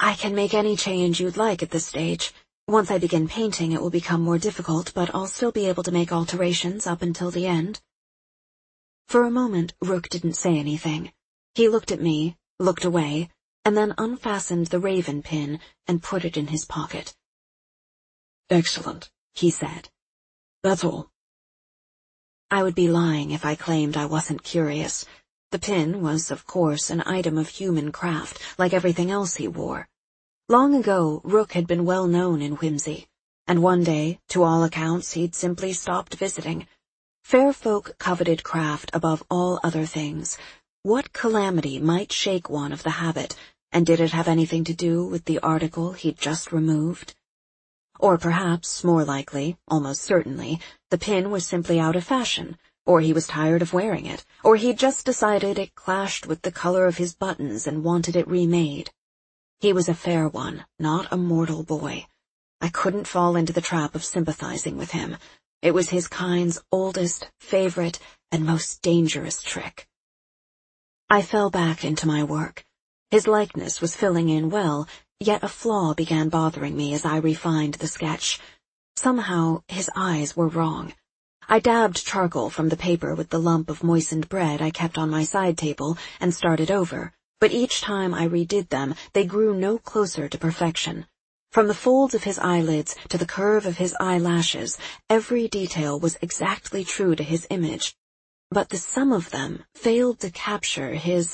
I can make any change you'd like at this stage. Once I begin painting, it will become more difficult, but I'll still be able to make alterations up until the end. For a moment, Rook didn't say anything. He looked at me, looked away, and then unfastened the raven pin and put it in his pocket. Excellent, he said. That's all. I would be lying if I claimed I wasn't curious. The pin was, of course, an item of human craft, like everything else he wore. Long ago, Rook had been well known in Whimsy, and one day, to all accounts, he'd simply stopped visiting. Fair folk coveted craft above all other things. What calamity might shake one of the habit, and did it have anything to do with the article he'd just removed? Or perhaps, more likely, almost certainly, the pin was simply out of fashion, or he was tired of wearing it, or he'd just decided it clashed with the color of his buttons and wanted it remade. He was a fair one, not a mortal boy. I couldn't fall into the trap of sympathizing with him. It was his kind's oldest, favorite, and most dangerous trick. I fell back into my work. His likeness was filling in well, yet a flaw began bothering me as I refined the sketch. Somehow, his eyes were wrong. I dabbed charcoal from the paper with the lump of moistened bread I kept on my side table and started over, but each time I redid them, they grew no closer to perfection. From the folds of his eyelids to the curve of his eyelashes, every detail was exactly true to his image, but the sum of them failed to capture his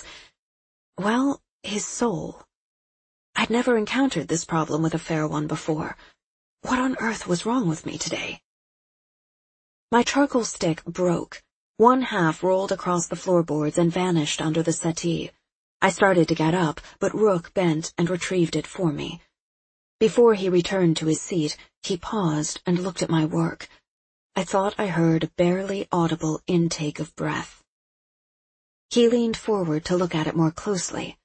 soul. I'd never encountered this problem with a fair one before. What on earth was wrong with me today? My charcoal stick broke. One half rolled across the floorboards and vanished under the settee. I started to get up, but Rook bent and retrieved it for me. Before he returned to his seat, he paused and looked at my work. I thought I heard a barely audible intake of breath. He leaned forward to look at it more closely.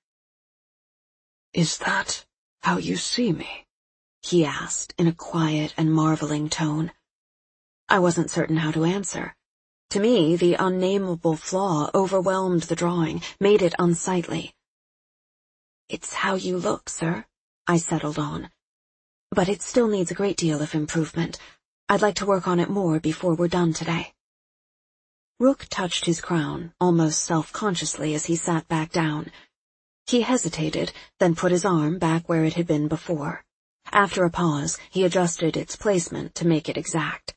"Is that how you see me?" he asked in a quiet and marveling tone. I wasn't certain how to answer. To me, the unnameable flaw overwhelmed the drawing, made it unsightly. "It's how you look, sir," I settled on. "But it still needs a great deal of improvement. I'd like to work on it more before we're done today." Rook touched his crown, almost self-consciously as he sat back down. He hesitated, then put his arm back where it had been before. After a pause, he adjusted its placement to make it exact.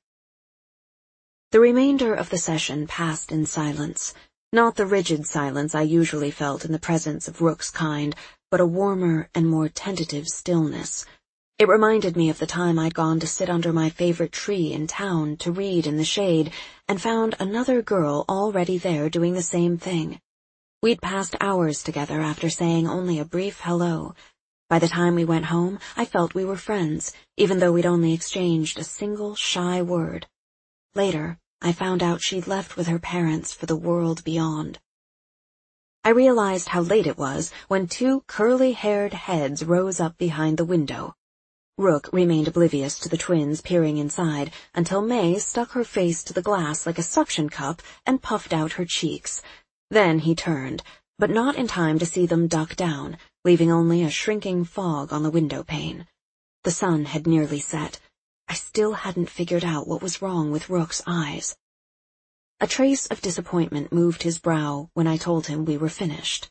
The remainder of the session passed in silence, not the rigid silence I usually felt in the presence of Rook's kind, but a warmer and more tentative stillness. It reminded me of the time I'd gone to sit under my favorite tree in town to read in the shade, and found another girl already there doing the same thing. We'd passed hours together after saying only a brief hello. By the time we went home, I felt we were friends, even though we'd only exchanged a single shy word. Later, I found out she'd left with her parents for the world beyond. I realized how late it was when two curly-haired heads rose up behind the window. Rook remained oblivious to the twins peering inside until May stuck her face to the glass like a suction cup and puffed out her cheeks. Then he turned, but not in time to see them duck down, leaving only a shrinking fog on the window pane. The sun had nearly set. I still hadn't figured out what was wrong with Rook's eyes. A trace of disappointment moved his brow when I told him we were finished.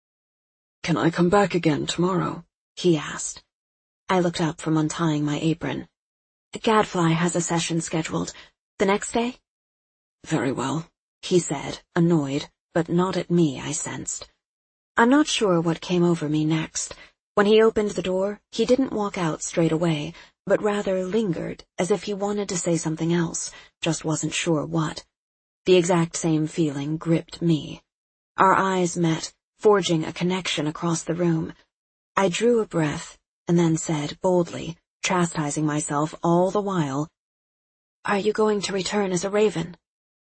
"Can I come back again tomorrow?" he asked. I looked up from untying my apron. "The Gadfly has a session scheduled. The next day?" "Very well," he said, annoyed, but not at me, I sensed. I'm not sure what came over me next. When he opened the door, he didn't walk out straight away, but rather lingered, as if he wanted to say something else, just wasn't sure what. The exact same feeling gripped me. Our eyes met, forging a connection across the room. I drew a breath, and then said boldly, chastising myself all the while, "Are you going to return as a raven?"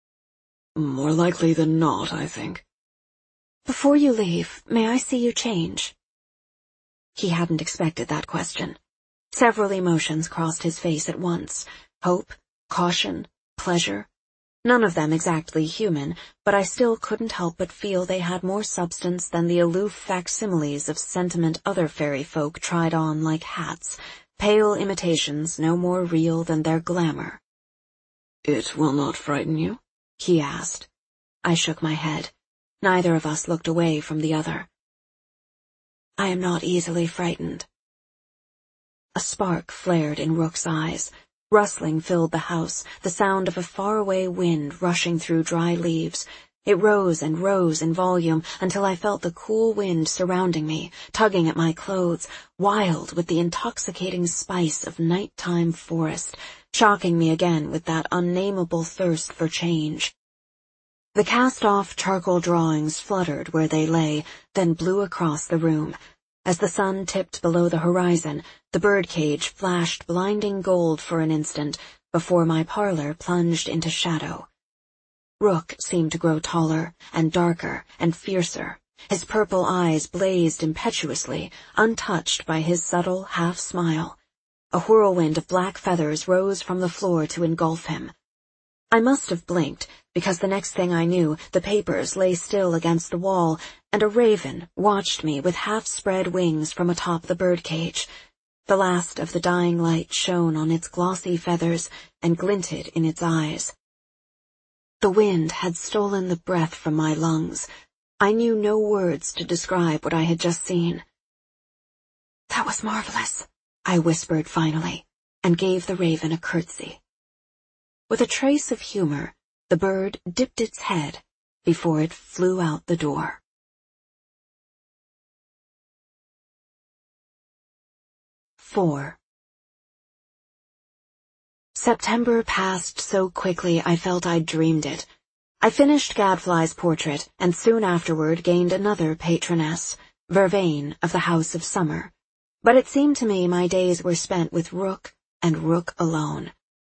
"More likely than not, I think." "Before you leave, may I see you change?" He hadn't expected that question. Several emotions crossed his face at once: hope, caution, pleasure. None of them exactly human, but I still couldn't help but feel they had more substance than the aloof facsimiles of sentiment other fairy folk tried on like hats, pale imitations no more real than their glamour. "It will not frighten you?" he asked. I shook my head. Neither of us looked away from the other. "I am not easily frightened." A spark flared in Rook's eyes. Rustling filled the house, the sound of a faraway wind rushing through dry leaves. It rose and rose in volume until I felt the cool wind surrounding me, tugging at my clothes, wild with the intoxicating spice of nighttime forest, shocking me again with that unnameable thirst for change. The cast-off charcoal drawings fluttered where they lay, then blew across the room. As the sun tipped below the horizon, the birdcage flashed blinding gold for an instant before my parlor plunged into shadow. Rook seemed to grow taller and darker and fiercer. His purple eyes blazed impetuously, untouched by his subtle half-smile. A whirlwind of black feathers rose from the floor to engulf him. I must have blinked, because the next thing I knew, the papers lay still against the wall, and a raven watched me with half-spread wings from atop the birdcage. The last of the dying light shone on its glossy feathers and glinted in its eyes. The wind had stolen the breath from my lungs. I knew no words to describe what I had just seen. "That was marvelous," I whispered finally, and gave the raven a curtsy. With a trace of humor, the bird dipped its head before it flew out the door. 4. September passed so quickly I felt I'd dreamed it. I finished Gadfly's portrait and soon afterward gained another patroness, Vervain of the House of Summer. But it seemed to me my days were spent with Rook and Rook alone.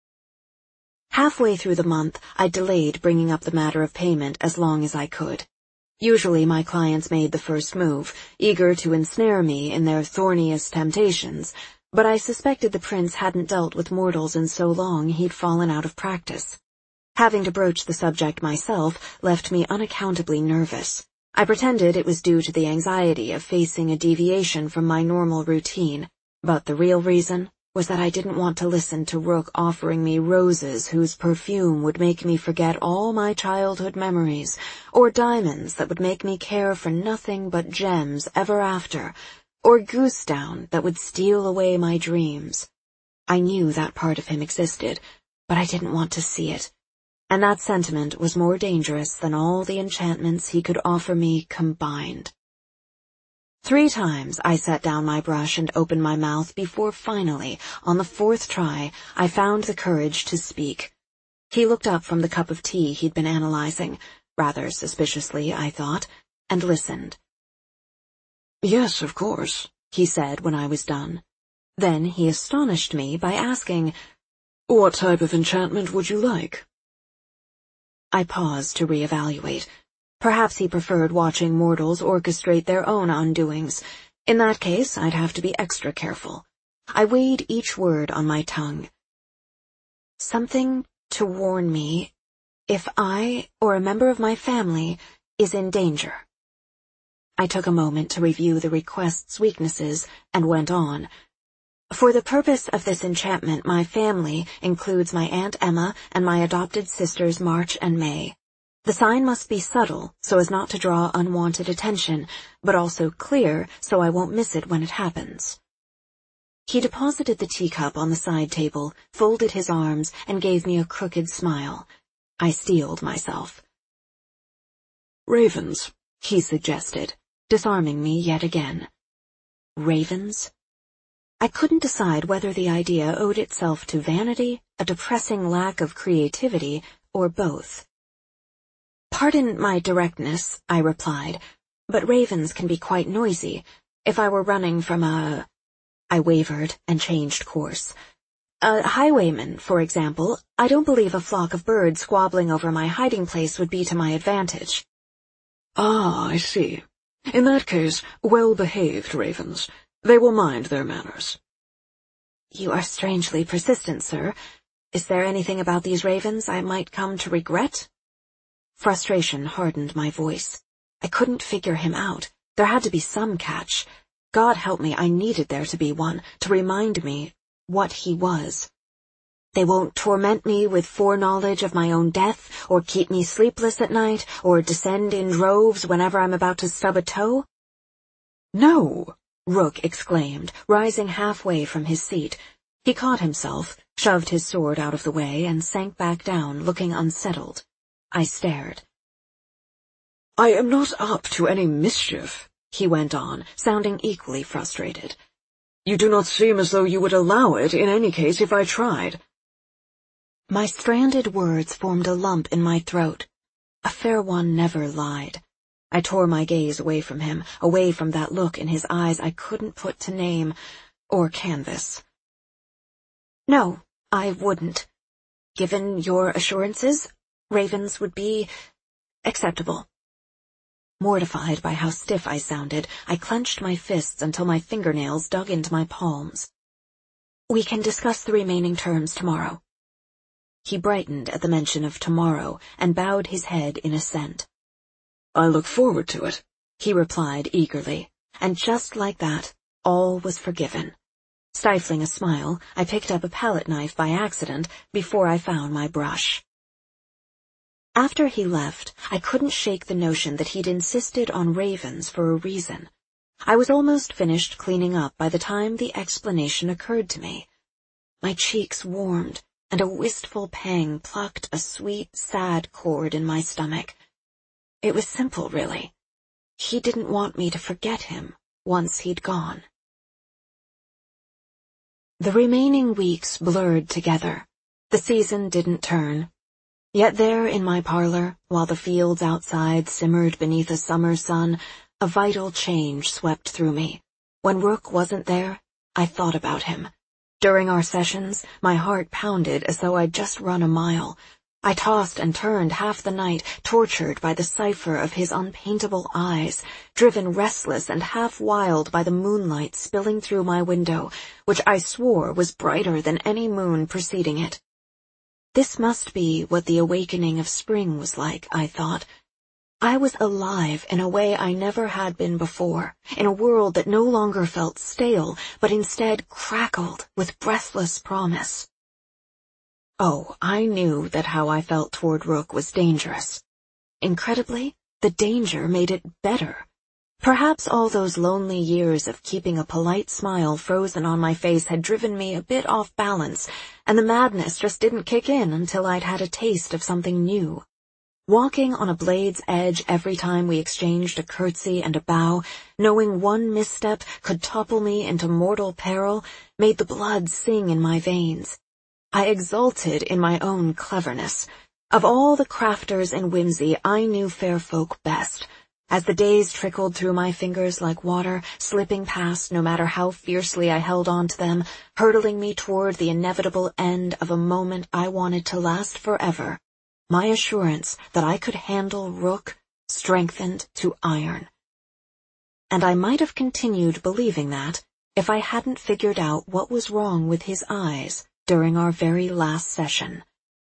Halfway through the month, I delayed bringing up the matter of payment as long as I could. Usually my clients made the first move, eager to ensnare me in their thorniest temptations, but I suspected the prince hadn't dealt with mortals in so long he'd fallen out of practice. Having to broach the subject myself left me unaccountably nervous. I pretended it was due to the anxiety of facing a deviation from my normal routine, but the real reason was that I didn't want to listen to Rook offering me roses whose perfume would make me forget all my childhood memories, or diamonds that would make me care for nothing but gems ever after, or goose down that would steal away my dreams. I knew that part of him existed, but I didn't want to see it, and that sentiment was more dangerous than all the enchantments he could offer me combined. 3 times I set down my brush and opened my mouth before finally, on the 4th try, I found the courage to speak. He looked up from the cup of tea he'd been analyzing, rather suspiciously, I thought, and listened. "Yes, of course," he said when I was done. Then he astonished me by asking, "What type of enchantment would you like?" I paused to reevaluate. Perhaps he preferred watching mortals orchestrate their own undoings. In that case, I'd have to be extra careful. I weighed each word on my tongue. Something to warn me if I or a member of my family is in danger. I took a moment to review the request's weaknesses and went on. For the purpose of this enchantment, my family includes my Aunt Emma and my adopted sisters March and May. The sign must be subtle so as not to draw unwanted attention, but also clear so I won't miss it when it happens. He deposited the teacup on the side table, folded his arms, and gave me a crooked smile. I steeled myself. "Ravens," he suggested, disarming me yet again. Ravens? I couldn't decide whether the idea owed itself to vanity, a depressing lack of creativity, or both. "Pardon my directness," I replied, "but ravens can be quite noisy. If I were running from I wavered and changed course. "A highwayman, for example, I don't believe a flock of birds squabbling over my hiding place would be to my advantage." "Ah, I see. In that case, well-behaved ravens. They will mind their manners." "You are strangely persistent, sir. Is there anything about these ravens I might come to regret? Frustration hardened my voice. I couldn't figure him out. There had to be some catch. God help me, I needed there to be one, to remind me what he was. They won't torment me with foreknowledge of my own death, or keep me sleepless at night, or descend in droves whenever I'm about to stub a toe? No, Rook exclaimed, rising halfway from his seat. He caught himself, shoved his sword out of the way, and sank back down, looking unsettled. I stared. I am not up to any mischief, he went on, sounding equally frustrated. You do not seem as though you would allow it in any case if I tried. My stranded words formed a lump in my throat. A fair one never lied. I tore my gaze away from him, away from that look in his eyes I couldn't put to name or canvas. No, I wouldn't. Given your assurances, ravens would be acceptable. Mortified by how stiff I sounded, I clenched my fists until my fingernails dug into my palms. We can discuss the remaining terms tomorrow. He brightened at the mention of tomorrow and bowed his head in assent. I look forward to it, he replied eagerly, and just like that, all was forgiven. Stifling a smile, I picked up a palette knife by accident before I found my brush. After he left, I couldn't shake the notion that he'd insisted on ravens for a reason. I was almost finished cleaning up by the time the explanation occurred to me. My cheeks warmed, and a wistful pang plucked a sweet, sad chord in my stomach. It was simple, really. He didn't want me to forget him once he'd gone. The remaining weeks blurred together. The season didn't turn. Yet there in my parlor, while the fields outside simmered beneath a summer sun, a vital change swept through me. When Rook wasn't there, I thought about him. During our sessions, my heart pounded as though I'd just run a mile. I tossed and turned half the night, tortured by the cipher of his unpaintable eyes, driven restless and half wild by the moonlight spilling through my window, which I swore was brighter than any moon preceding it. This must be what the awakening of spring was like, I thought. I was alive in a way I never had been before, in a world that no longer felt stale, but instead crackled with breathless promise. Oh, I knew that how I felt toward Rook was dangerous. Incredibly, the danger made it better. Perhaps all those lonely years of keeping a polite smile frozen on my face had driven me a bit off balance, and the madness just didn't kick in until I'd had a taste of something new. Walking on a blade's edge every time we exchanged a curtsy and a bow, knowing one misstep could topple me into mortal peril, made the blood sing in my veins. I exulted in my own cleverness. Of all the crafters in whimsy, I knew fair folk best. As the days trickled through my fingers like water, slipping past no matter how fiercely I held on to them, hurtling me toward the inevitable end of a moment I wanted to last forever, my assurance that I could handle Rook strengthened to iron. And I might have continued believing that if I hadn't figured out what was wrong with his eyes during our very last session.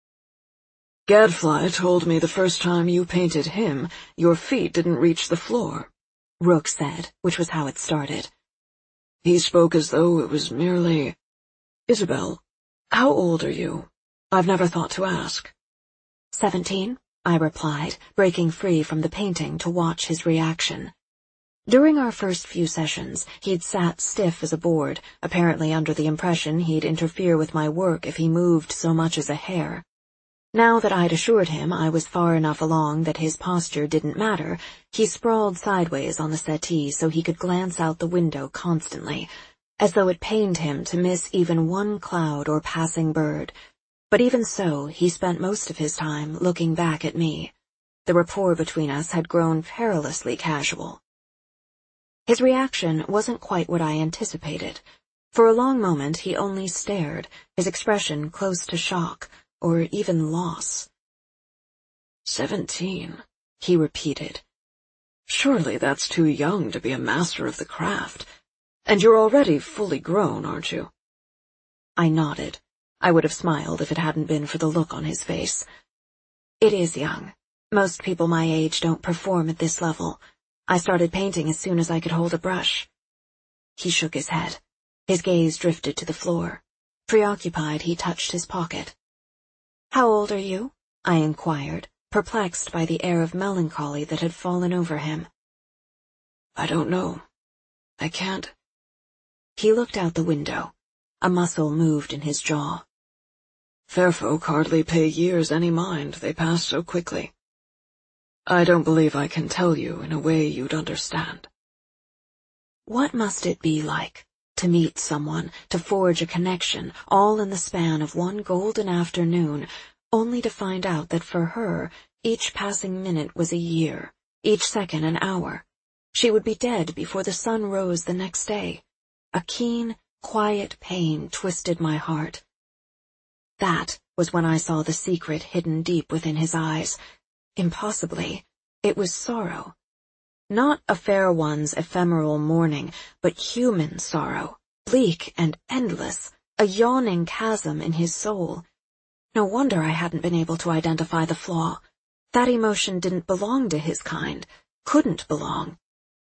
Gadfly told me the first time you painted him, your feet didn't reach the floor, Rook said, which was how it started. He spoke as though it was merely... Isabel, how old are you? I've never thought to ask. 17, I replied, breaking free from the painting to watch his reaction. During our first few sessions, he'd sat stiff as a board, apparently under the impression he'd interfere with my work if he moved so much as a hair. Now that I'd assured him I was far enough along that his posture didn't matter, he sprawled sideways on the settee so he could glance out the window constantly, as though it pained him to miss even one cloud or passing bird. But even so, he spent most of his time looking back at me. The rapport between us had grown perilously casual. His reaction wasn't quite what I anticipated. For a long moment he only stared, his expression close to shock, or even loss. 17, he repeated. Surely that's too young to be a master of the craft. And you're already fully grown, aren't you? I nodded. I would have smiled if it hadn't been for the look on his face. It is young. Most people my age don't perform at this level. I started painting as soon as I could hold a brush. He shook his head. His gaze drifted to the floor. Preoccupied, he touched his pocket. How old are you? I inquired, perplexed by the air of melancholy that had fallen over him. I don't know. I can't. He looked out the window. A muscle moved in his jaw. Fair folk hardly pay years any mind, they pass so quickly. I don't believe I can tell you in a way you'd understand. What must it be like, to meet someone, to forge a connection, all in the span of one golden afternoon, only to find out that for her, each passing minute was a year, each second an hour. She would be dead before the sun rose the next day. A keen, quiet pain twisted my heart. That was when I saw the secret hidden deep within his eyes. Impossibly, it was sorrow. Not a fair one's ephemeral mourning, but human sorrow, bleak and endless, a yawning chasm in his soul. No wonder I hadn't been able to identify the flaw. That emotion didn't belong to his kind, couldn't belong.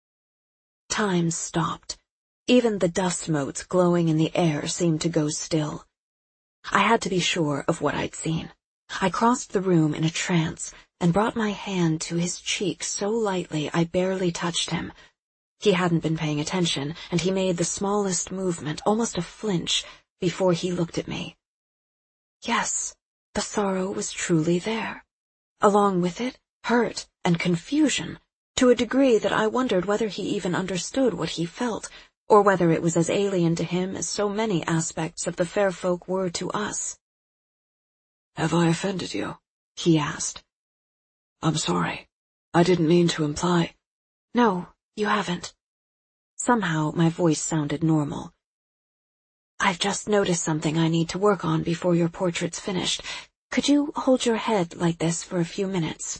Time stopped. Even the dust motes glowing in the air seemed to go still. I had to be sure of what I'd seen. I crossed the room in a trance and brought my hand to his cheek so lightly I barely touched him. He hadn't been paying attention, and he made the smallest movement, almost a flinch, before he looked at me. Yes, the sorrow was truly there. Along with it, hurt and confusion, to a degree that I wondered whether he even understood what he felt, or whether it was as alien to him as so many aspects of the fair folk were to us. Have I offended you? He asked. I'm sorry. I didn't mean to imply. No, you haven't. Somehow my voice sounded normal. I've just noticed something I need to work on before your portrait's finished. Could you hold your head like this for a few minutes?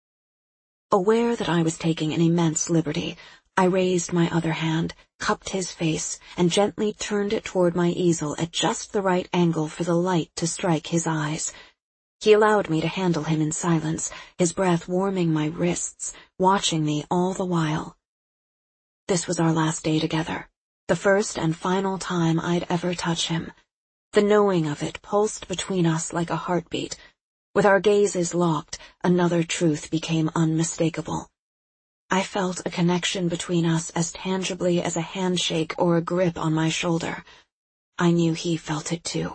Aware that I was taking an immense liberty, I raised my other hand, cupped his face, and gently turned it toward my easel at just the right angle for the light to strike his eyes. He allowed me to handle him in silence, his breath warming my wrists, watching me all the while. This was our last day together, the first and final time I'd ever touch him. The knowing of it pulsed between us like a heartbeat. With our gazes locked, another truth became unmistakable. I felt a connection between us as tangibly as a handshake or a grip on my shoulder. I knew he felt it too.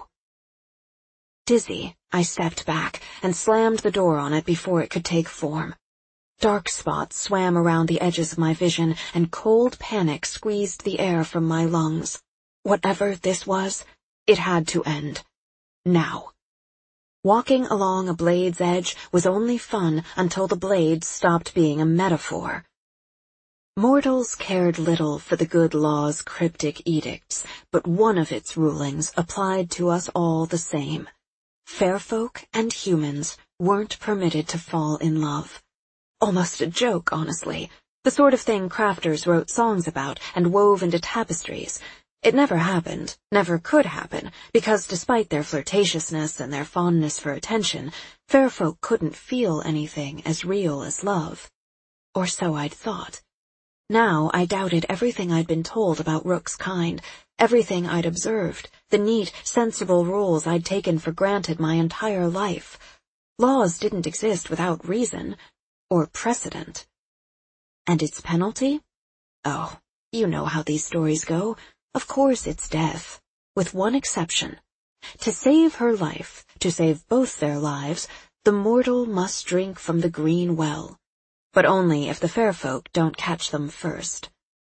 Dizzy, I stepped back and slammed the door on it before it could take form. Dark spots swam around the edges of my vision, and cold panic squeezed the air from my lungs. Whatever this was, it had to end. Now. Walking along a blade's edge was only fun until the blade stopped being a metaphor. Mortals cared little for the good law's cryptic edicts, but one of its rulings applied to us all the same. Fair folk and humans weren't permitted to fall in love. Almost a joke, honestly. The sort of thing crafters wrote songs about and wove into tapestries. It never happened, never could happen, because despite their flirtatiousness and their fondness for attention, fair folk couldn't feel anything as real as love. Or so I'd thought. Now I doubted everything I'd been told about Rook's kind, everything I'd observed, the neat, sensible rules I'd taken for granted my entire life. Laws didn't exist without reason, or precedent. And its penalty? Oh, you know how these stories go. Of course it's death, with one exception. To save her life, to save both their lives, the mortal must drink from the green well. But only if the fair folk don't catch them first.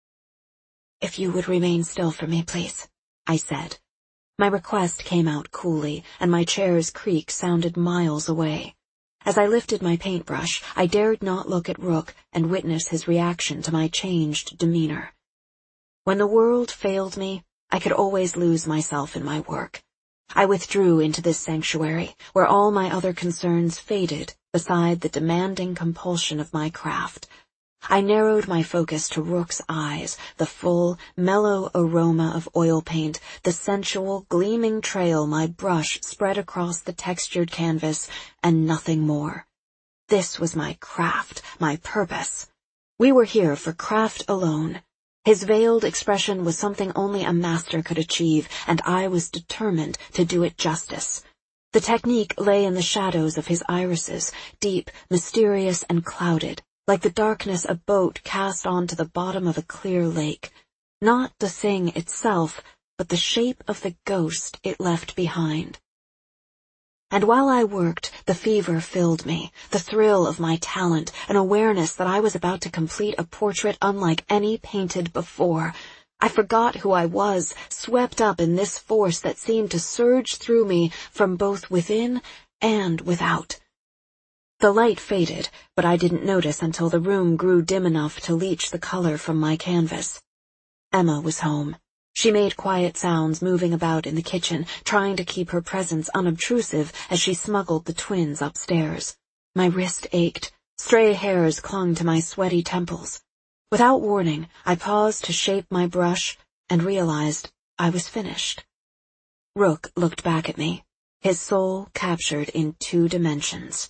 If you would remain still for me, please, I said. My request came out coolly, and my chair's creak sounded miles away. As I lifted my paintbrush, I dared not look at Rook and witness his reaction to my changed demeanor. When the world failed me, I could always lose myself in my work. I withdrew into this sanctuary, where all my other concerns faded beside the demanding compulsion of my craft. I narrowed my focus to Rook's eyes, the full, mellow aroma of oil paint, the sensual, gleaming trail my brush spread across the textured canvas, and nothing more. This was my craft, my purpose. We were here for craft alone. His veiled expression was something only a master could achieve, and I was determined to do it justice. The technique lay in the shadows of his irises, deep, mysterious, and clouded, like the darkness a boat cast onto the bottom of a clear lake. Not the thing itself, but the shape of the ghost it left behind. And while I worked, the fever filled me, the thrill of my talent, an awareness that I was about to complete a portrait unlike any painted before. I forgot who I was, swept up in this force that seemed to surge through me from both within and without. The light faded, but I didn't notice until the room grew dim enough to leach the color from my canvas. Emma was home. She made quiet sounds moving about in the kitchen, trying to keep her presence unobtrusive as she smuggled the twins upstairs. My wrist ached. Stray hairs clung to my sweaty temples. Without warning, I paused to shape my brush and realized I was finished. Rook looked back at me, his soul captured in 2 dimensions.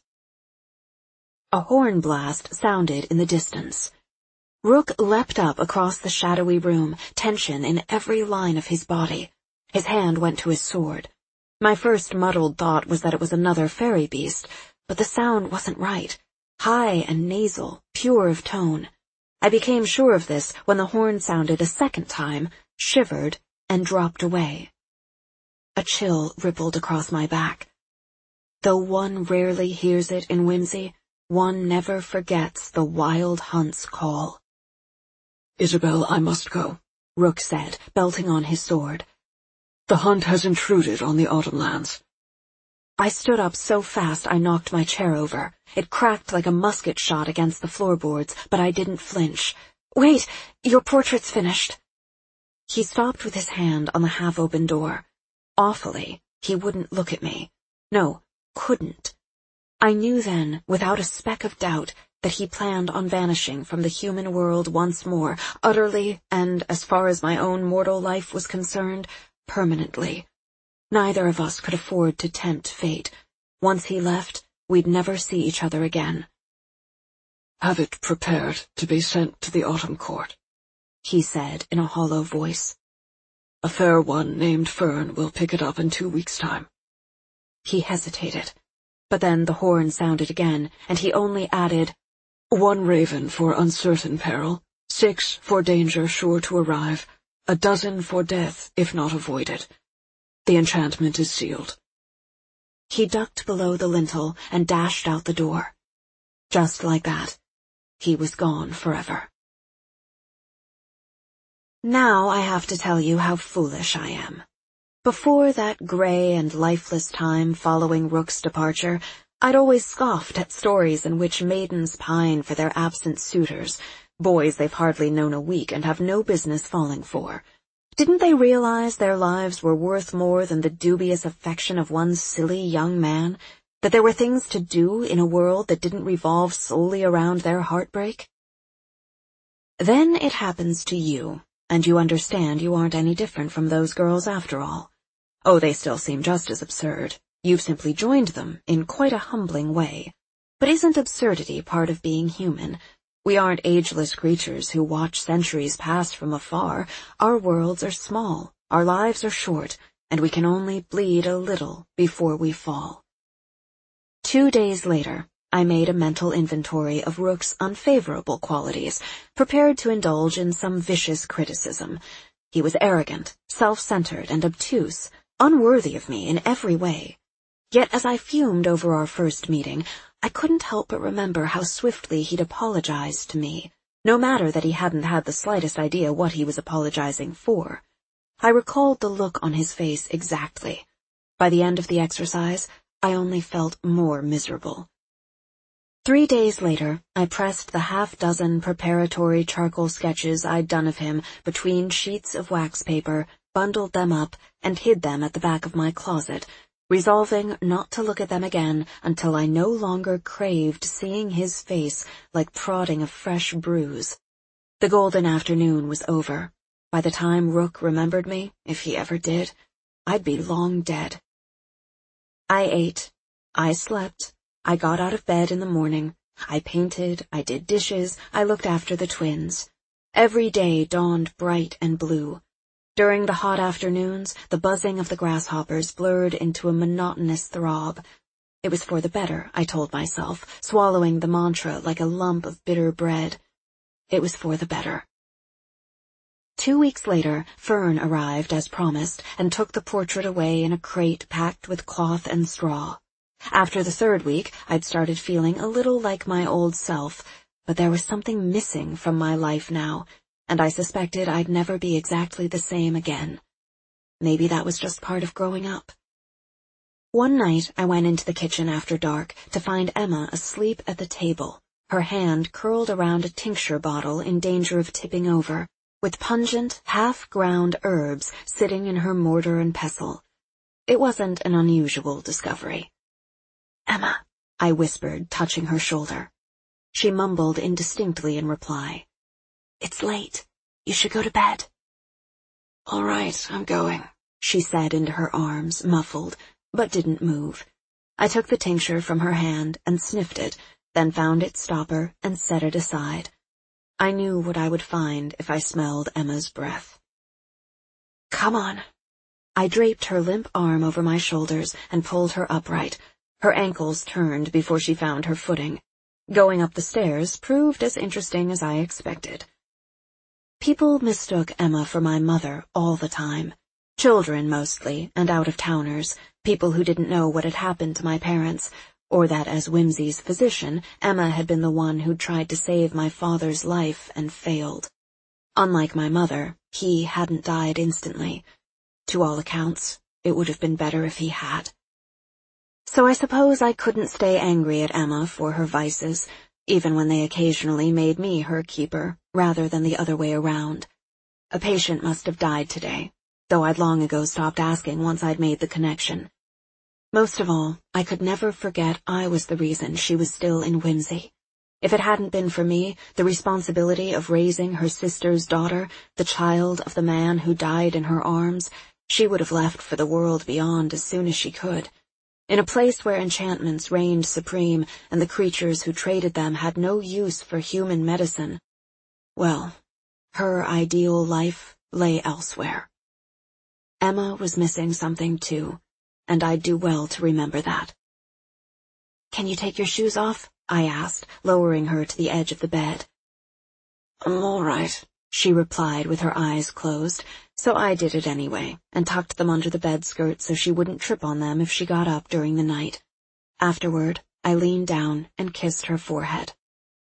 A horn blast sounded in the distance. Rook leapt up across the shadowy room, tension in every line of his body. His hand went to his sword. My first muddled thought was that it was another fairy beast, but the sound wasn't right. High and nasal, pure of tone. I became sure of this when the horn sounded a second time, shivered, and dropped away. A chill rippled across my back. Though one rarely hears it in whimsy, one never forgets the wild hunt's call. "Isabel, I must go," Rook said, belting on his sword. "The hunt has intruded on the autumn lands." I stood up so fast I knocked my chair over. It cracked like a musket shot against the floorboards, but I didn't flinch. "Wait, your portrait's finished." He stopped with his hand on the half-open door. Awfully, he wouldn't look at me. No, couldn't. I knew then, without a speck of doubt, that he planned on vanishing from the human world once more, utterly, and, as far as my own mortal life was concerned, permanently. Neither of us could afford to tempt fate. Once he left, we'd never see each other again. "Have it prepared to be sent to the Autumn Court," he said in a hollow voice. "A fair one named Fern will pick it up in 2 weeks' time." He hesitated, but then the horn sounded again, and he only added, "1 raven for uncertain peril, 6 for danger sure to arrive, 12 for death if not avoided. The enchantment is sealed." He ducked below the lintel and dashed out the door. Just like that, he was gone forever. Now I have to tell you how foolish I am. Before that gray and lifeless time following Rook's departure, I'd always scoffed at stories in which maidens pine for their absent suitors, boys they've hardly known a week and have no business falling for. Didn't they realize their lives were worth more than the dubious affection of one silly young man? That there were things to do in a world that didn't revolve solely around their heartbreak? Then it happens to you, and you understand you aren't any different from those girls after all. Oh, they still seem just as absurd. You've simply joined them in quite a humbling way. But isn't absurdity part of being human? We aren't ageless creatures who watch centuries pass from afar. Our worlds are small, our lives are short, and we can only bleed a little before we fall. 2 days later, I made a mental inventory of Rook's unfavorable qualities, prepared to indulge in some vicious criticism. He was arrogant, self-centered, and obtuse, unworthy of me in every way. Yet as I fumed over our first meeting, I couldn't help but remember how swiftly he'd apologized to me, no matter that he hadn't had the slightest idea what he was apologizing for. I recalled the look on his face exactly. By the end of the exercise, I only felt more miserable. 3 days later, I pressed the 6 preparatory charcoal sketches I'd done of him between sheets of wax paper, bundled them up, and hid them at the back of my closet, resolving not to look at them again until I no longer craved seeing his face like prodding a fresh bruise. The golden afternoon was over. By the time Rook remembered me, if he ever did, I'd be long dead. I ate. I slept. I got out of bed in the morning. I painted. I did dishes. I looked after the twins. Every day dawned bright and blue. During the hot afternoons, the buzzing of the grasshoppers blurred into a monotonous throb. It was for the better, I told myself, swallowing the mantra like a lump of bitter bread. It was for the better. 2 weeks later, Fern arrived as promised and took the portrait away in a crate packed with cloth and straw. After the 3rd week, I'd started feeling a little like my old self, but there was something missing from my life now, and I suspected I'd never be exactly the same again. Maybe that was just part of growing up. One night, I went into the kitchen after dark to find Emma asleep at the table, her hand curled around a tincture bottle in danger of tipping over, with pungent, half-ground herbs sitting in her mortar and pestle. It wasn't an unusual discovery. "Emma," I whispered, touching her shoulder. She mumbled indistinctly in reply. "It's late. You should go to bed." "All right, I'm going," she said into her arms, muffled, but didn't move. I took the tincture from her hand and sniffed it, then found its stopper and set it aside. I knew what I would find if I smelled Emma's breath. "Come on." I draped her limp arm over my shoulders and pulled her upright. Her ankles turned before she found her footing. Going up the stairs proved as interesting as I expected. People mistook Emma for my mother all the time. Children mostly, and out-of-towners, people who didn't know what had happened to my parents, or that as Whimsy's physician, Emma had been the one who'd tried to save my father's life and failed. Unlike my mother, he hadn't died instantly. To all accounts, it would have been better if he had. So I suppose I couldn't stay angry at Emma for her vices, even when they occasionally made me her keeper, rather than the other way around. A patient must have died today, though I'd long ago stopped asking once I'd made the connection. Most of all, I could never forget I was the reason she was still in Whimsy. If it hadn't been for me, the responsibility of raising her sister's daughter, the child of the man who died in her arms, she would have left for the world beyond as soon as she could. In a place where enchantments reigned supreme and the creatures who traded them had no use for human medicine. Well, her ideal life lay elsewhere. Emma was missing something too, and I'd do well to remember that. "Can you take your shoes off?" I asked, lowering her to the edge of the bed. "I'm all right," she replied with her eyes closed, so I did it anyway, and tucked them under the bed skirt so she wouldn't trip on them if she got up during the night. Afterward, I leaned down and kissed her forehead.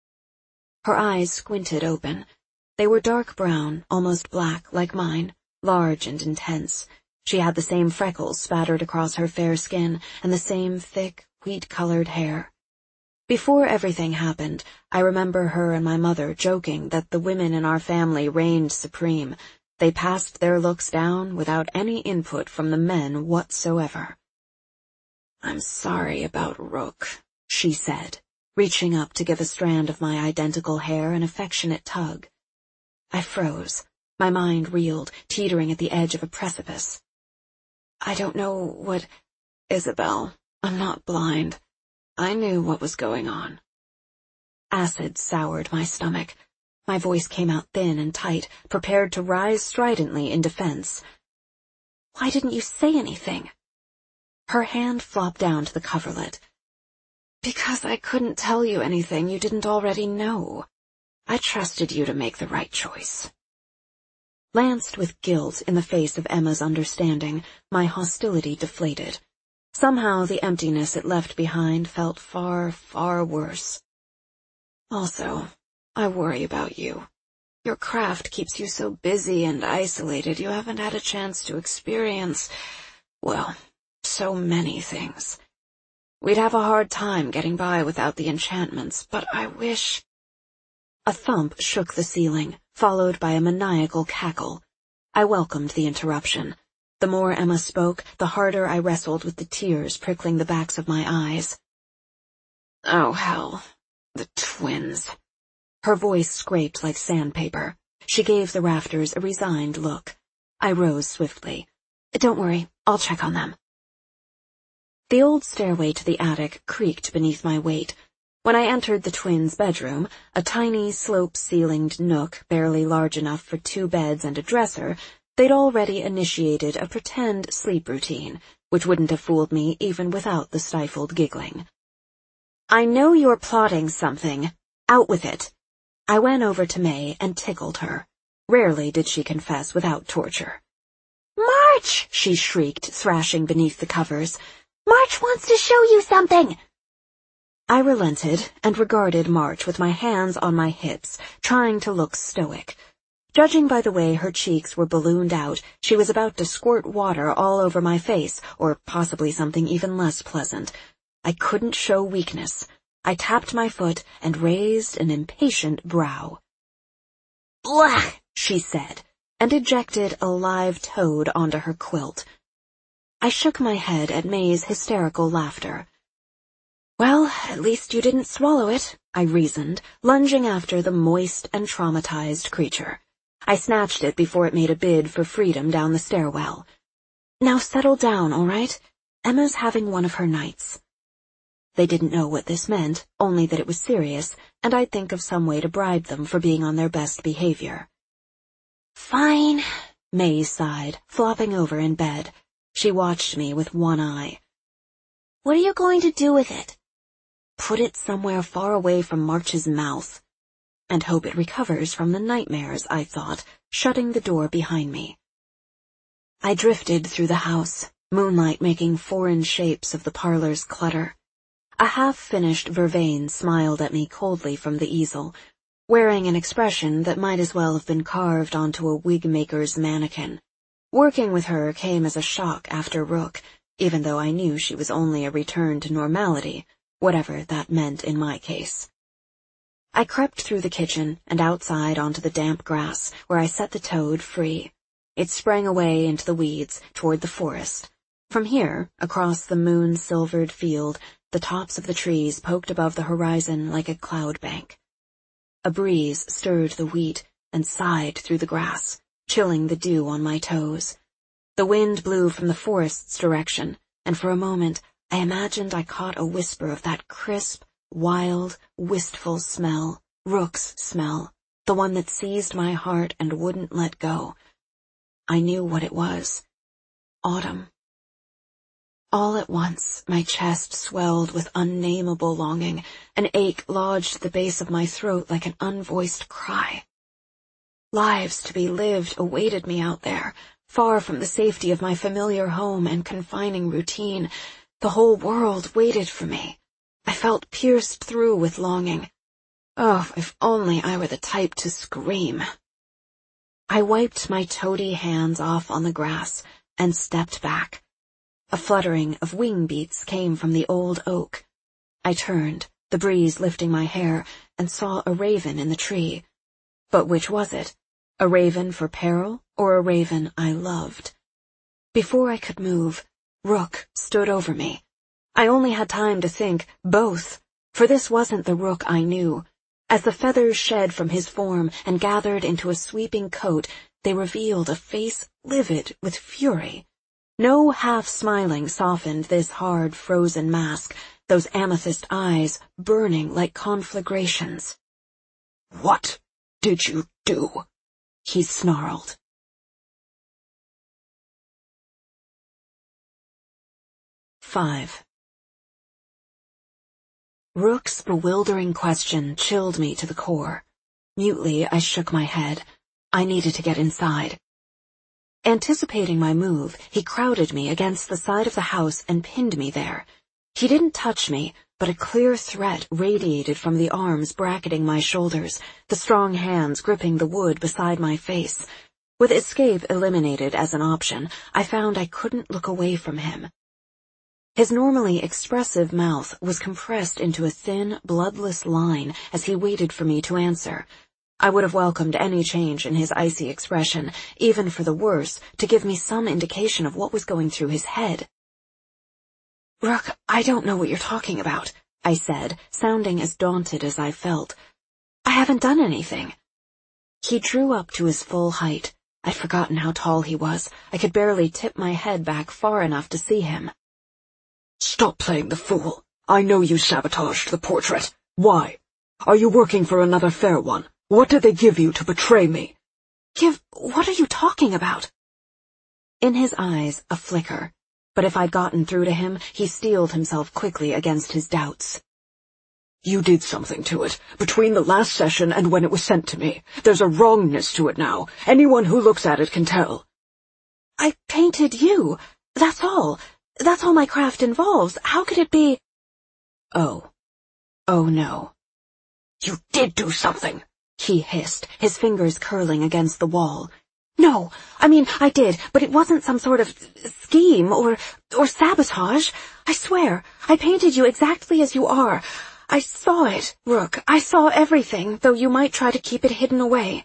Her eyes squinted open. They were dark brown, almost black, like mine, large and intense. She had the same freckles spattered across her fair skin and the same thick, wheat-colored hair. Before everything happened, I remember her and my mother joking that the women in our family reigned supreme. They passed their looks down without any input from the men whatsoever. "I'm sorry about Rook," she said, reaching up to give a strand of my identical hair an affectionate tug. I froze. My mind reeled, teetering at the edge of a precipice. "I don't know what—" "Isabel, I'm not blind. I knew what was going on." Acid soured my stomach. My voice came out thin and tight, prepared to rise stridently in defense. "Why didn't you say anything?" Her hand flopped down to the coverlet. "Because I couldn't tell you anything you didn't already know. I trusted you to make the right choice." Lanced with guilt in the face of Emma's understanding, my hostility deflated. Somehow the emptiness it left behind felt far, far worse. "Also, I worry about you. Your craft keeps you so busy and isolated you haven't had a chance to experience, well, so many things. We'd have a hard time getting by without the enchantments, but I wish—" A thump shook the ceiling, followed by a maniacal cackle. I welcomed the interruption. The more Emma spoke, the harder I wrestled with the tears prickling the backs of my eyes. Oh, hell. The twins. Her voice scraped like sandpaper. She gave the rafters a resigned look. I rose swiftly. Don't worry, I'll check on them. The old stairway to the attic creaked beneath my weight. When I entered the twins' bedroom, a tiny slope-ceilinged nook barely large enough for 2 beds and a dresser, they'd already initiated a pretend sleep routine, which wouldn't have fooled me even without the stifled giggling. I know you're plotting something. Out with it. I went over to May and tickled her. Rarely did she confess without torture. March! She shrieked, thrashing beneath the covers. March wants to show you something! I relented and regarded March with my hands on my hips, trying to look stoic. Judging by the way her cheeks were ballooned out, she was about to squirt water all over my face, or possibly something even less pleasant. I couldn't show weakness. I tapped my foot and raised an impatient brow. Blah! She said, and ejected a live toad onto her quilt. I shook my head at May's hysterical laughter. Well, at least you didn't swallow it, I reasoned, lunging after the moist and traumatized creature. I snatched it before it made a bid for freedom down the stairwell. Now settle down, all right? Emma's having one of her nights. They didn't know what this meant, only that it was serious, and I'd think of some way to bribe them for being on their best behavior. Fine, May sighed, flopping over in bed. She watched me with one eye. What are you going to do with it? Put it somewhere far away from March's mouth. And hope it recovers from the nightmares, I thought, shutting the door behind me. I drifted through the house, moonlight making foreign shapes of the parlor's clutter. A half-finished Vervain smiled at me coldly from the easel, wearing an expression that might as well have been carved onto a wig-maker's mannequin. Working with her came as a shock after Rook, even though I knew she was only a return to normality, whatever that meant in my case. I crept through the kitchen and outside onto the damp grass, where I set the toad free. It sprang away into the weeds, toward the forest. From here, across the moon-silvered field, the tops of the trees poked above the horizon like a cloud bank. A breeze stirred the wheat and sighed through the grass, chilling the dew on my toes. The wind blew from the forest's direction, and for a moment I imagined I caught a whisper of that crisp, wild, wistful smell, Rook's smell, the one that seized my heart and wouldn't let go. I knew what it was. Autumn. All at once, my chest swelled with unnameable longing. An ache lodged at the base of my throat like an unvoiced cry. Lives to be lived awaited me out there, far from the safety of my familiar home and confining routine. The whole world waited for me. I felt pierced through with longing. Oh, if only I were the type to scream. I wiped my toady hands off on the grass and stepped back. A fluttering of wing beats came from the old oak. I turned, the breeze lifting my hair, and saw a raven in the tree. But which was it? A raven for peril, or a raven I loved? Before I could move, Rook stood over me. I only had time to think, both, for this wasn't the Rook I knew. As the feathers shed from his form and gathered into a sweeping coat, they revealed a face livid with fury. No half-smiling softened this hard, frozen mask, those amethyst eyes burning like conflagrations. "What did you do?" he snarled. 5. Rook's bewildering question chilled me to the core. Mutely, I shook my head. I needed to get inside. Anticipating my move, he crowded me against the side of the house and pinned me there. He didn't touch me, but a clear threat radiated from the arms bracketing my shoulders, the strong hands gripping the wood beside my face. With escape eliminated as an option, I found I couldn't look away from him. His normally expressive mouth was compressed into a thin, bloodless line as he waited for me to answer. I would have welcomed any change in his icy expression, even for the worse, to give me some indication of what was going through his head. "Rook, I don't know what you're talking about," I said, sounding as daunted as I felt. "I haven't done anything." He drew up to his full height. I'd forgotten how tall he was. I could barely tip my head back far enough to see him. "Stop playing the fool. I know you sabotaged the portrait. Why? Are you working for another fair one? What did they give you to betray me?" What are you talking about?" In his eyes, a flicker. But if I'd gotten through to him, he steeled himself quickly against his doubts. "You did something to it, between the last session and when it was sent to me. There's a wrongness to it now. Anyone who looks at it can tell." "I painted you. That's all. That's all my craft involves. How could it be—" Oh no. "You did do something," he hissed, his fingers curling against the wall. "No, I did, but it wasn't some sort of scheme or sabotage. I swear, I painted you exactly as you are. I saw it, Rook. I saw everything, though you might try to keep it hidden away."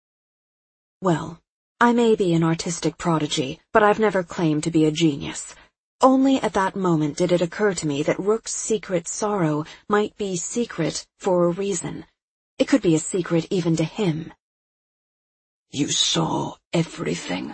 Well, I may be an artistic prodigy, but I've never claimed to be a genius. Only at that moment did it occur to me that Rook's secret sorrow might be secret for a reason. It could be a secret even to him. "You saw everything."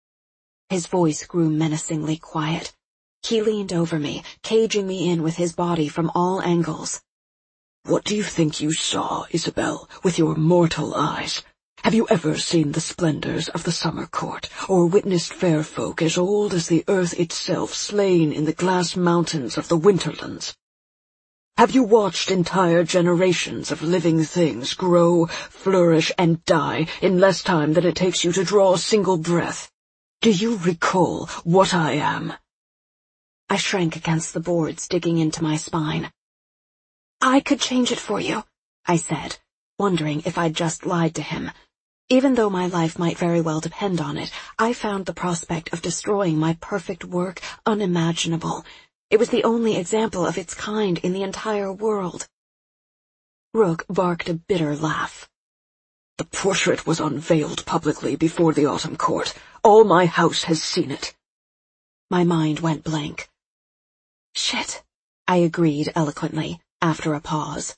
His voice grew menacingly quiet. He leaned over me, caging me in with his body from all angles. "What do you think you saw, Isabel, with your mortal eyes? Have you ever seen the splendors of the summer court, or witnessed fair folk as old as the earth itself slain in the glass mountains of the Winterlands? Have you watched entire generations of living things grow, flourish, and die in less time than it takes you to draw a single breath? Do you recall what I am?" I shrank against the boards, digging into my spine. "I could change it for you," I said, wondering if I'd just lied to him. Even though my life might very well depend on it, I found the prospect of destroying my perfect work unimaginable. It was the only example of its kind in the entire world. Rook barked a bitter laugh. "The portrait was unveiled publicly before the Autumn Court. All my house has seen it." My mind went blank. "Shit," I agreed eloquently, after a pause.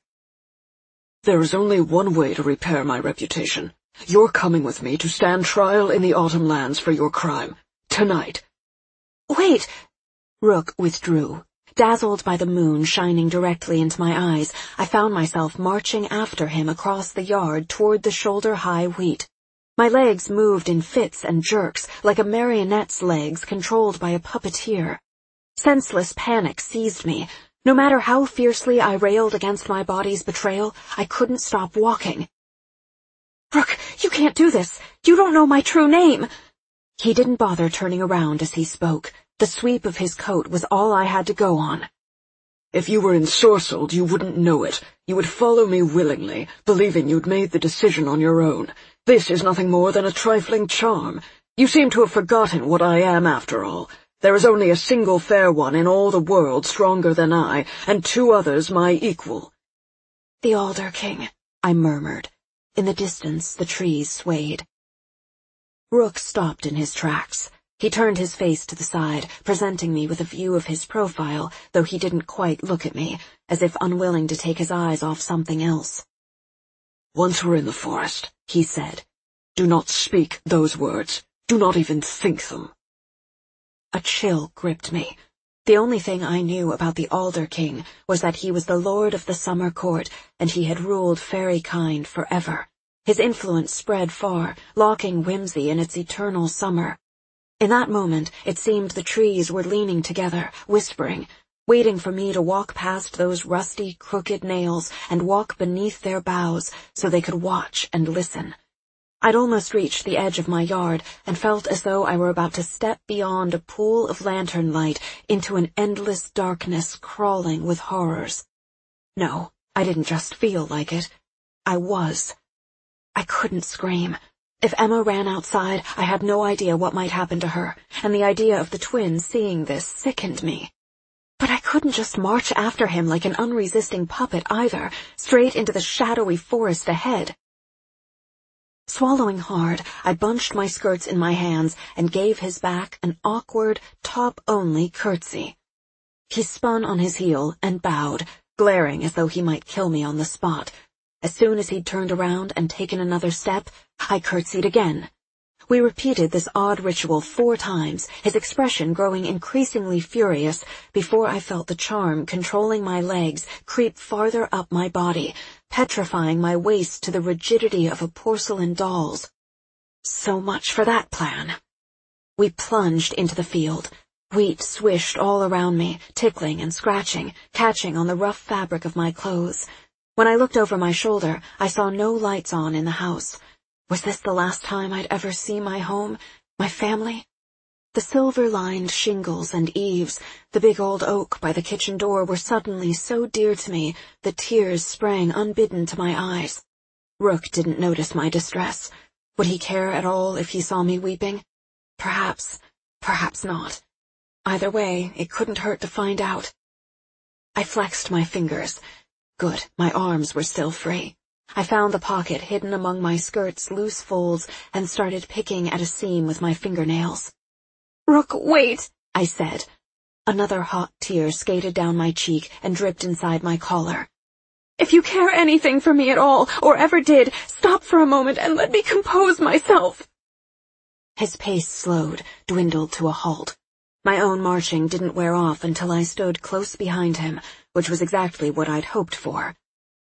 "There is only one way to repair my reputation. You're coming with me to stand trial in the Autumn Lands for your crime. Tonight." "Wait!" Rook withdrew. Dazzled by the moon shining directly into my eyes, I found myself marching after him across the yard toward the shoulder-high wheat. My legs moved in fits and jerks, like a marionette's legs controlled by a puppeteer. Senseless panic seized me. No matter how fiercely I railed against my body's betrayal, I couldn't stop walking. "Rook, you can't do this. You don't know my true name." He didn't bother turning around as he spoke. The sweep of his coat was all I had to go on. "If you were ensorcelled, you wouldn't know it. You would follow me willingly, believing you'd made the decision on your own. This is nothing more than a trifling charm. You seem to have forgotten what I am after all. There is only a single fair one in all the world stronger than I, and two others my equal." "The Alder King," I murmured. In the distance, the trees swayed. Rook stopped in his tracks. He turned his face to the side, presenting me with a view of his profile, though he didn't quite look at me, as if unwilling to take his eyes off something else. "Once we're in the forest," he said, "do not speak those words. Do not even think them." A chill gripped me. The only thing I knew about the Alder King was that he was the lord of the summer court, and he had ruled fairy-kind forever. His influence spread far, locking Whimsy in its eternal summer. In that moment, it seemed the trees were leaning together, whispering, waiting for me to walk past those rusty, crooked nails and walk beneath their boughs so they could watch and listen. I'd almost reached the edge of my yard and felt as though I were about to step beyond a pool of lantern light into an endless darkness crawling with horrors. No, I didn't just feel like it. I was. I couldn't scream. If Emma ran outside, I had no idea what might happen to her, and the idea of the twins seeing this sickened me. But I couldn't just march after him like an unresisting puppet either, straight into the shadowy forest ahead. Swallowing hard, I bunched my skirts in my hands and gave his back an awkward, top-only curtsy. He spun on his heel and bowed, glaring as though he might kill me on the spot. As soon as he'd turned around and taken another step, I curtsied again. We repeated this odd ritual 4 times, his expression growing increasingly furious, before I felt the charm controlling my legs creep farther up my body, petrifying my waist to the rigidity of a porcelain doll's. So much for that plan. We plunged into the field. Wheat swished all around me, tickling and scratching, catching on the rough fabric of my clothes. When I looked over my shoulder, I saw no lights on in the house. Was this the last time I'd ever see my home, my family? The silver-lined shingles and eaves, the big old oak by the kitchen door were suddenly so dear to me that tears sprang unbidden to my eyes. Rook didn't notice my distress. Would he care at all if he saw me weeping? Perhaps not. Either way, it couldn't hurt to find out. I flexed my fingers. Good, my arms were still free. I found the pocket hidden among my skirt's loose folds and started picking at a seam with my fingernails. "Rook, wait," I said. Another hot tear skated down my cheek and dripped inside my collar. "If you care anything for me at all, or ever did, stop for a moment and let me compose myself." His pace slowed, dwindled to a halt. My own marching didn't wear off until I stood close behind him, which was exactly what I'd hoped for.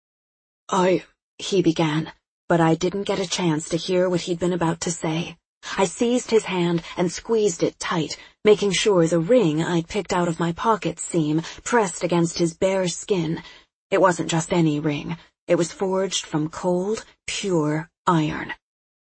He began, but I didn't get a chance to hear what he'd been about to say. I seized his hand and squeezed it tight, making sure the ring I'd picked out of my pocket seam pressed against his bare skin. It wasn't just any ring. It was forged from cold, pure iron.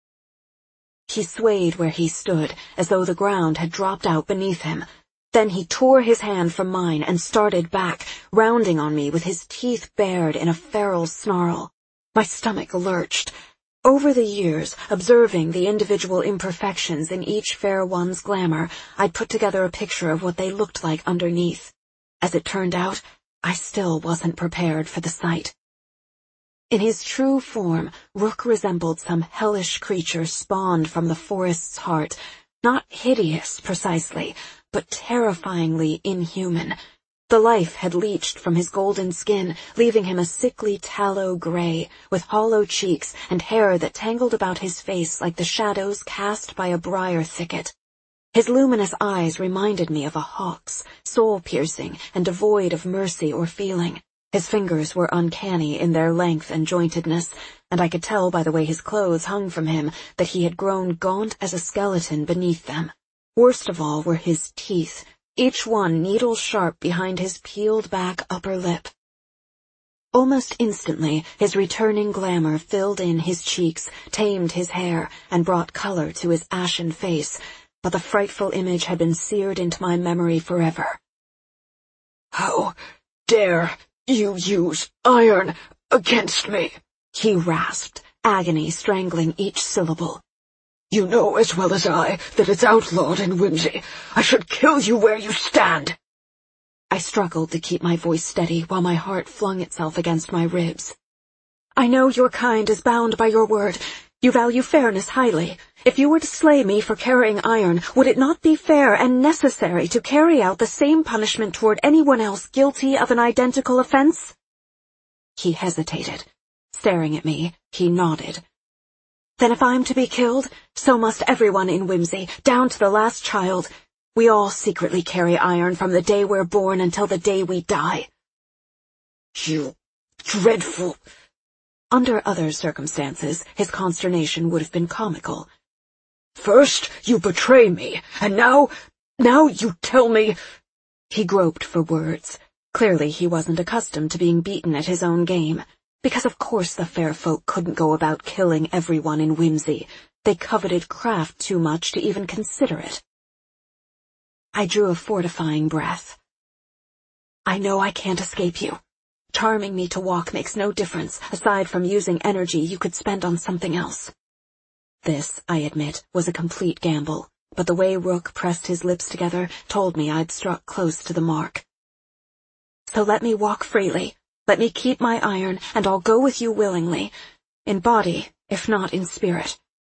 He swayed where he stood, as though the ground had dropped out beneath him. Then he tore his hand from mine and started back, rounding on me with his teeth bared in a feral snarl. My stomach lurched. Over the years, observing the individual imperfections in each fair one's glamour, I'd put together a picture of what they looked like underneath. As it turned out, I still wasn't prepared for the sight. In his true form, Rook resembled some hellish creature spawned from the forest's heart, not hideous precisely, but terrifyingly inhuman. The life had leached from his golden skin, leaving him a sickly tallow gray, with hollow cheeks and hair that tangled about his face like the shadows cast by a briar thicket. His luminous eyes reminded me of a hawk's, soul-piercing and devoid of mercy or feeling. His fingers were uncanny in their length and jointedness, and I could tell by the way his clothes hung from him that he had grown gaunt as a skeleton beneath them. Worst of all were his teeth, each one needle-sharp behind his peeled-back upper lip. Almost instantly, his returning glamour filled in his cheeks, tamed his hair, and brought color to his ashen face, but the frightful image had been seared into my memory forever. "How dare you use iron against me?" he rasped, agony strangling each syllable. "You know as well as I that it's outlawed in Whimsy. I should kill you where you stand." I struggled to keep my voice steady while my heart flung itself against my ribs. "I know your kind is bound by your word. You value fairness highly. If you were to slay me for carrying iron, would it not be fair and necessary to carry out the same punishment toward anyone else guilty of an identical offense?" He hesitated. Staring at me, he nodded. "Then if I'm to be killed, so must everyone in Whimsy, down to the last child. We all secretly carry iron from the day we're born until the day we die." "You dreadful—" Under other circumstances, his consternation would have been comical. "First you betray me, and now you tell me—" He groped for words. Clearly he wasn't accustomed to being beaten at his own game. Because of course the fair folk couldn't go about killing everyone in Whimsy. They coveted craft too much to even consider it. I drew a fortifying breath. "I know I can't escape you. Charming me to walk makes no difference, aside from using energy you could spend on something else." This, I admit, was a complete gamble, but the way Rook pressed his lips together told me I'd struck close to the mark. "So let me walk freely. Let me keep my iron, and I'll go with you willingly. In body, if not in spirit.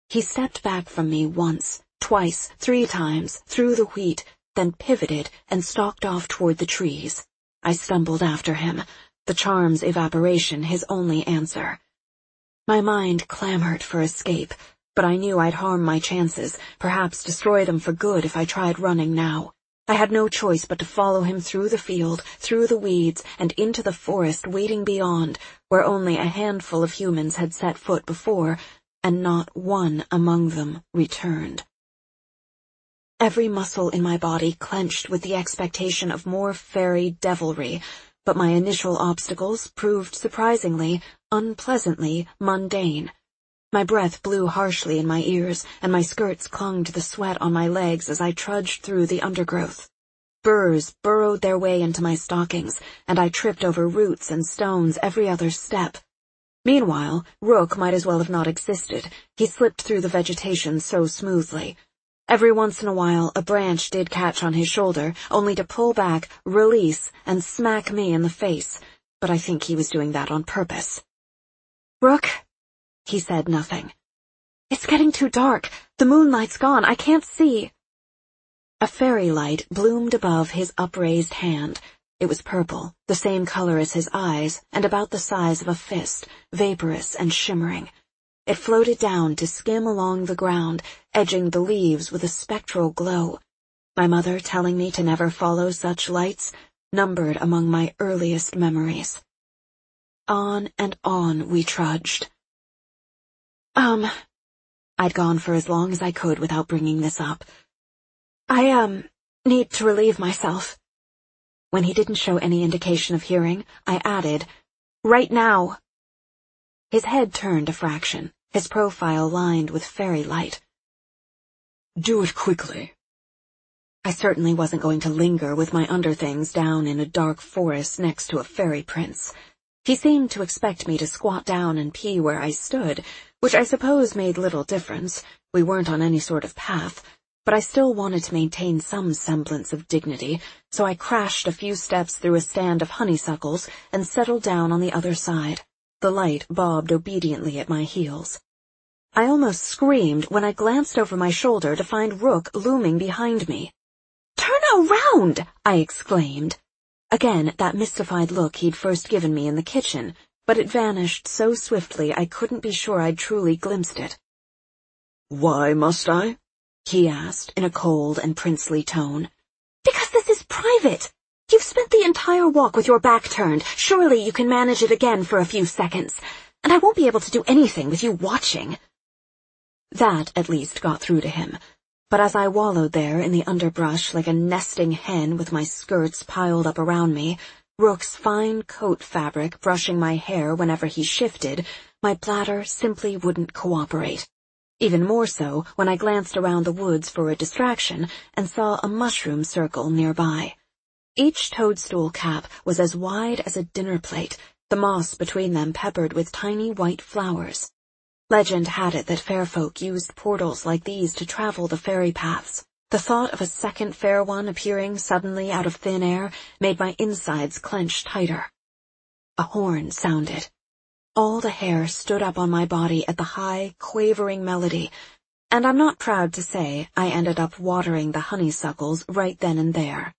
He stepped back from me once, twice, 3 times, through the wheat, then pivoted and stalked off toward the trees. I stumbled after him, the charm's evaporation his only answer. My mind clamored for escape, but I knew I'd harm my chances, perhaps destroy them for good if I tried running now. I had no choice but to follow him through the field, through the weeds, and into the forest waiting beyond, where only a handful of humans had set foot before, and not one among them returned. Every muscle in my body clenched with the expectation of more fairy devilry, but my initial obstacles proved surprisingly, unpleasantly mundane. My breath blew harshly in my ears, and my skirts clung to the sweat on my legs as I trudged through the undergrowth. Burrs burrowed their way into my stockings, and I tripped over roots and stones every other step. Meanwhile, Rook might as well have not existed. He slipped through the vegetation so smoothly. Every once in a while, a branch did catch on his shoulder, only to pull back, release, and smack me in the face, but I think he was doing that on purpose. "Rook?" He said nothing. "It's getting too dark. The moonlight's gone. I can't see." A fairy light bloomed above his upraised hand. It was purple, the same color as his eyes, and about the size of a fist, vaporous and shimmering. It floated down to skim along the ground, edging the leaves with a spectral glow. My mother telling me to never follow such lights, numbered among my earliest memories. On and on we trudged. I'd gone for as long as I could without bringing this up. I need to relieve myself." When he didn't show any indication of hearing, I added, "Right now." His head turned a fraction, his profile lined with fairy light. "Do it quickly." I certainly wasn't going to linger with my underthings down in a dark forest next to a fairy prince. He seemed to expect me to squat down and pee where I stood, which I suppose made little difference. We weren't on any sort of path, but I still wanted to maintain some semblance of dignity, so I crashed a few steps through a stand of honeysuckles and settled down on the other side. The light bobbed obediently at my heels. I almost screamed when I glanced over my shoulder to find Rook looming behind me. "Turn around!" I exclaimed. Again, that mystified look he'd first given me in the kitchen, but it vanished so swiftly I couldn't be sure I'd truly glimpsed it. "Why must I?" he asked in a cold and princely tone. "Because this is private. You've spent the entire walk with your back turned. Surely you can manage it again for a few seconds, and I won't be able to do anything with you watching." That, at least, got through to him. But as I wallowed there in the underbrush like a nesting hen with my skirts piled up around me, Rook's fine coat fabric brushing my hair whenever he shifted, my bladder simply wouldn't cooperate. Even more so when I glanced around the woods for a distraction and saw a mushroom circle nearby. Each toadstool cap was as wide as a dinner plate, the moss between them peppered with tiny white flowers. Legend had it that fair folk used portals like these to travel the fairy paths. The thought of a second fair one appearing suddenly out of thin air made my insides clench tighter. A horn sounded. All the hair stood up on my body at the high, quavering melody, and I'm not proud to say I ended up watering the honeysuckles right then and there.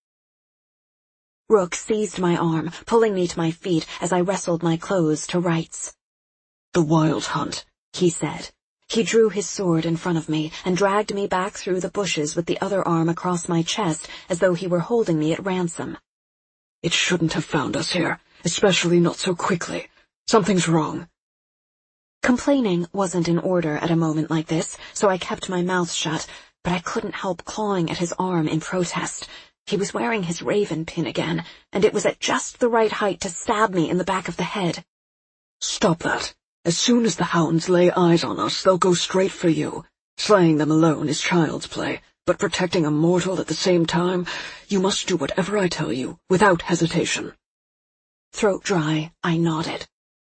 Rook seized my arm, pulling me to my feet as I wrestled my clothes to rights. "The Wild Hunt," he said. He drew his sword in front of me and dragged me back through the bushes with the other arm across my chest as though he were holding me at ransom. "It shouldn't have found us here, especially not so quickly. Something's wrong." Complaining wasn't in order at a moment like this, so I kept my mouth shut, but I couldn't help clawing at his arm in protest. He was wearing his raven pin again, and it was at just the right height to stab me in the back of the head. "Stop that. As soon as the hounds lay eyes on us, they'll go straight for you. Slaying them alone is child's play, but protecting a mortal at the same time, you must do whatever I tell you, without hesitation." Throat dry, I nodded.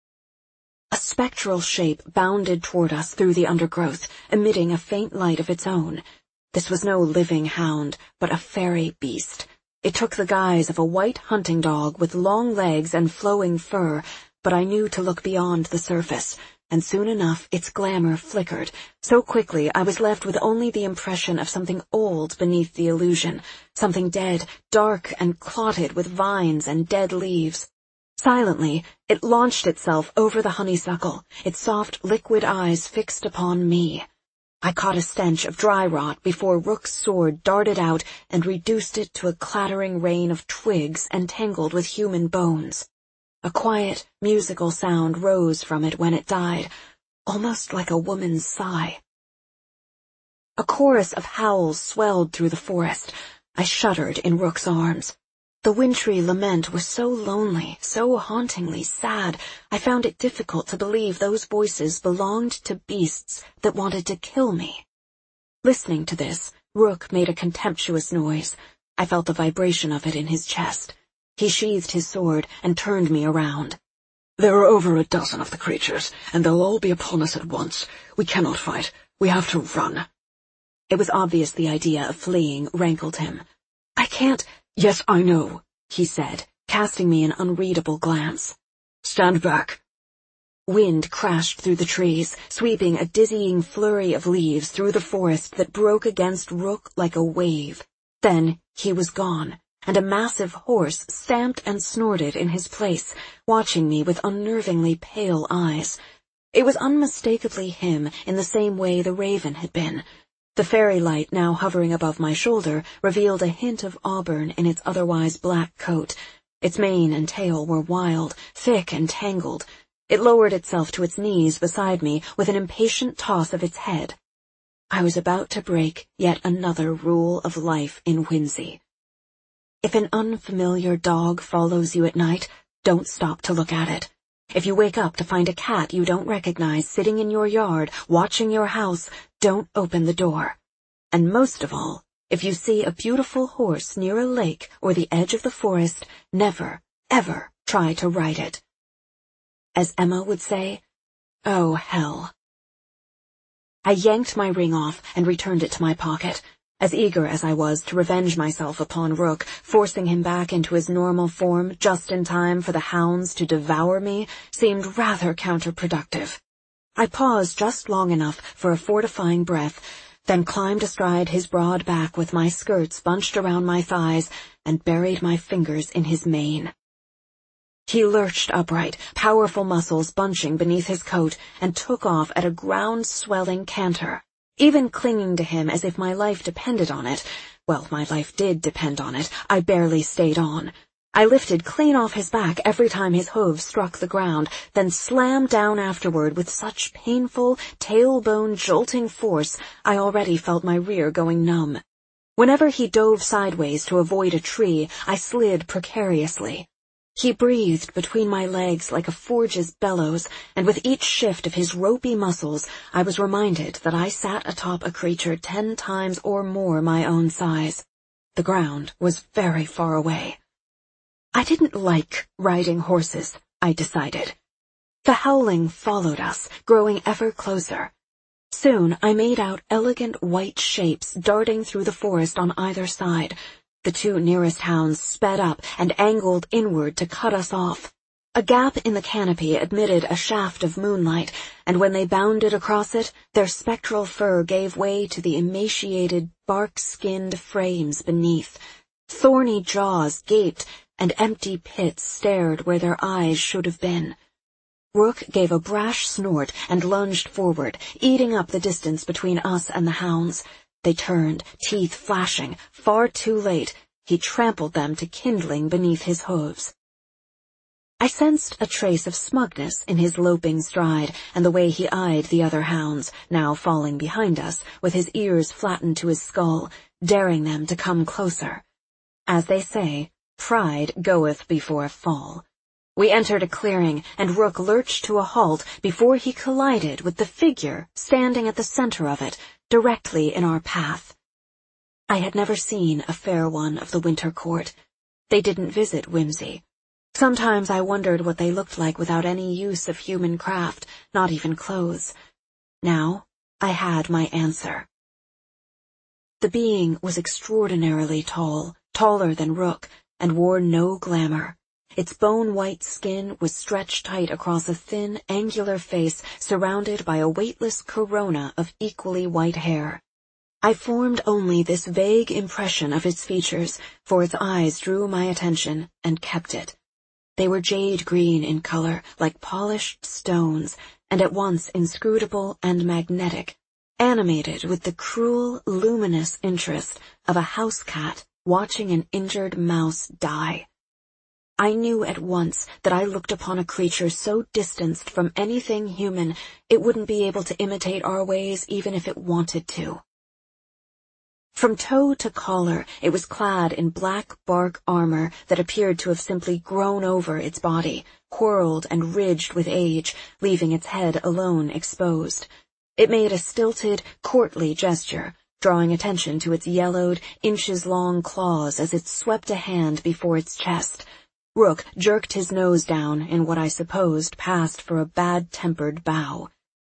A spectral shape bounded toward us through the undergrowth, emitting a faint light of its own. This was no living hound, but a fairy beast. It took the guise of a white hunting dog with long legs and flowing fur, but I knew to look beyond the surface. and soon enough its glamour flickered. So quickly I was left with only the impression of something old beneath the illusion, something dead, dark and clotted with vines and dead leaves. Silently, it launched itself over the honeysuckle, its soft liquid eyes fixed upon me. I caught a stench of dry rot before Rook's sword darted out and reduced it to a clattering rain of twigs entangled with human bones. A quiet, musical sound rose from it when it died, almost like a woman's sigh. A chorus of howls swelled through the forest. I shuddered in Rook's arms. The wintry lament was so lonely, so hauntingly sad, I found it difficult to believe those voices belonged to beasts that wanted to kill me. Listening to this, Rook made a contemptuous noise. I felt the vibration of it in his chest. He sheathed his sword and turned me around. "There are over a dozen of the creatures, and they'll all be upon us at once. We cannot fight. We have to run." It was obvious the idea of fleeing rankled him. "I can't—" "Yes, I know," he said, casting me an unreadable glance. "Stand back." Wind crashed through the trees, sweeping a dizzying flurry of leaves through the forest that broke against Rook like a wave. Then he was gone, and a massive horse stamped and snorted in his place, watching me with unnervingly pale eyes. It was unmistakably him in the same way the raven had been. The fairy light now hovering above my shoulder revealed a hint of auburn in its otherwise black coat. Its mane and tail were wild, thick and tangled. It lowered itself to its knees beside me with an impatient toss of its head. I was about to break yet another rule of life in Whimsy. If an unfamiliar dog follows you at night, don't stop to look at it. If you wake up to find a cat you don't recognize sitting in your yard, watching your house, don't open the door. And most of all, if you see a beautiful horse near a lake or the edge of the forest, never, ever try to ride it. As Emma would say, oh, hell. I yanked my ring off and returned it to my pocket. As eager as I was to revenge myself upon Rook, forcing him back into his normal form just in time for the hounds to devour me seemed rather counterproductive. I paused just long enough for a fortifying breath, then climbed astride his broad back with my skirts bunched around my thighs and buried my fingers in his mane. He lurched upright, powerful muscles bunching beneath his coat, and took off at a ground-swelling canter. Even clinging to him as if my life depended on it, well, my life did depend on it, I barely stayed on. I lifted clean off his back every time his hooves struck the ground, then slammed down afterward with such painful, tailbone jolting force I already felt my rear going numb. Whenever he dove sideways to avoid a tree, I slid precariously. He breathed between my legs like a forge's bellows, and with each shift of his ropey muscles, I was reminded that I sat atop a creature 10 times or more my own size. The ground was very far away. I didn't like riding horses, I decided. The howling followed us, growing ever closer. Soon I made out elegant white shapes darting through the forest on either side. The 2 nearest hounds sped up and angled inward to cut us off. A gap in the canopy admitted a shaft of moonlight, and when they bounded across it, their spectral fur gave way to the emaciated, bark-skinned frames beneath. Thorny jaws gaped, and empty pits stared where their eyes should have been. Rook gave a brash snort and lunged forward, eating up the distance between us and the hounds. They turned, teeth flashing. Far too late, he trampled them to kindling beneath his hooves. I sensed a trace of smugness in his loping stride and the way he eyed the other hounds, now falling behind us, with his ears flattened to his skull, daring them to come closer. As they say, pride goeth before a fall. We entered a clearing, and Rook lurched to a halt before he collided with the figure standing at the center of it, directly in our path. I had never seen a fair one of the Winter Court. They didn't visit Whimsy. Sometimes I wondered what they looked like without any use of human craft, not even clothes. Now I had my answer. The being was extraordinarily tall, taller than Rook, and wore no glamour. Its bone-white skin was stretched tight across a thin, angular face surrounded by a weightless corona of equally white hair. I formed only this vague impression of its features, for its eyes drew my attention and kept it. They were jade green in color, like polished stones, and at once inscrutable and magnetic, animated with the cruel, luminous interest of a house cat watching an injured mouse die. I knew at once that I looked upon a creature so distanced from anything human it wouldn't be able to imitate our ways even if it wanted to. From toe to collar, it was clad in black bark armor that appeared to have simply grown over its body, whorled and ridged with age, leaving its head alone exposed. It made a stilted, courtly gesture, drawing attention to its yellowed, inches-long claws as it swept a hand before its chest. Rook jerked his nose down in what I supposed passed for a bad-tempered bow.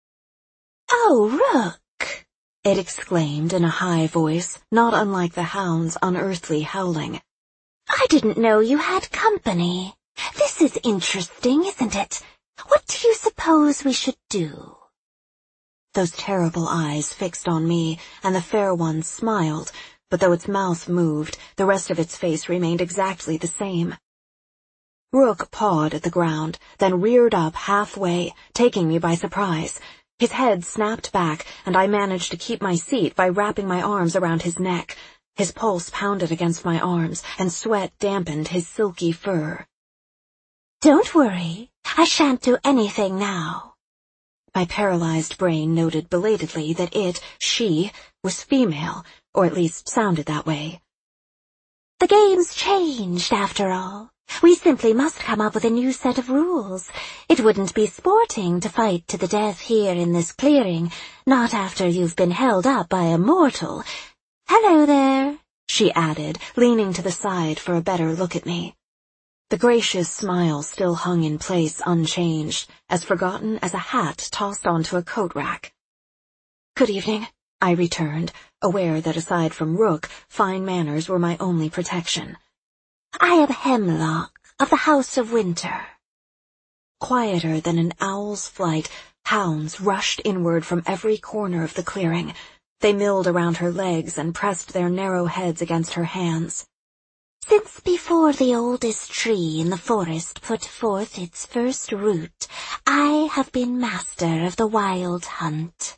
"Oh, Rook!" it exclaimed in a high voice, not unlike the hound's unearthly howling. "I didn't know you had company. This is interesting, isn't it? What do you suppose we should do?" Those terrible eyes fixed on me, and the fair one smiled, but though its mouth moved, the rest of its face remained exactly the same. Rook pawed at the ground, then reared up halfway, taking me by surprise. His head snapped back, and I managed to keep my seat by wrapping my arms around his neck. His pulse pounded against my arms, and sweat dampened his silky fur. "Don't worry. I shan't do anything now." My paralyzed brain noted belatedly that she, was female, or at least sounded that way. "The game's changed, after all. We simply must come up with a new set of rules. It wouldn't be sporting to fight to the death here in this clearing, not after you've been held up by a mortal. Hello there," she added, leaning to the side for a better look at me. The gracious smile still hung in place unchanged, as forgotten as a hat tossed onto a coat rack. "Good evening," I returned, aware that aside from Rook, fine manners were my only protection. "I am Hemlock, of the House of Winter." Quieter than an owl's flight, hounds rushed inward from every corner of the clearing. They milled around her legs and pressed their narrow heads against her hands. "Since before the oldest tree in the forest put forth its first root, I have been master of the wild hunt."